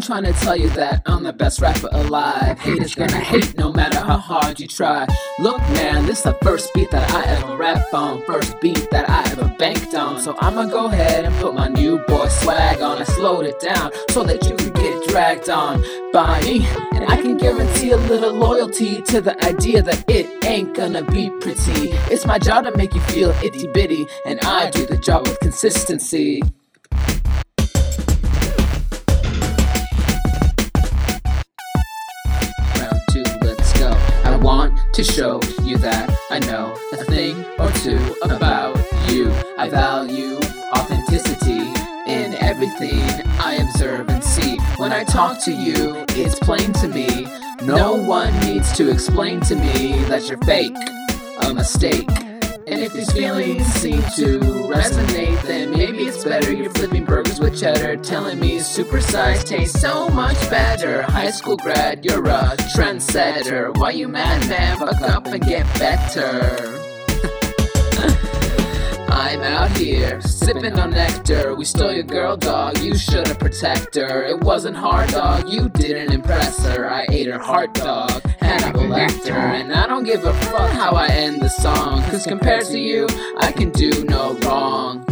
trying to tell you that I'm the best rapper alive. Haters gonna hate no matter how hard you try. Look man, this the first beat that I ever rap on, first beat that I ever banked on. So I'ma go ahead and put my new boy swag on. I slowed it down so that you can get dragged on by me. And I can guarantee a little loyalty to the idea that it ain't gonna be pretty. It's my job to make you feel itty bitty, and I do the job with consistency. Round two, let's go. I want to show you that I know a thing or two about you. I value authenticity in everything I observe and see. When I talk to you, it's plain to me. No one needs to explain to me that you're fake, a mistake. And if these feelings seem to resonate, then maybe it's better you're flipping burgers with cheddar, telling me supersize tastes so much better. High school grad, you're a trendsetter. Why you mad, man? Fuck up and get better. I'm out here, sipping on nectar. We stole your girl, dog, you should've protected her. It wasn't hard, dog, you didn't impress her. I ate her heart, dog, Hannibal Lecter. And I don't give a fuck how I end the song, cause compared to you, I can do no wrong.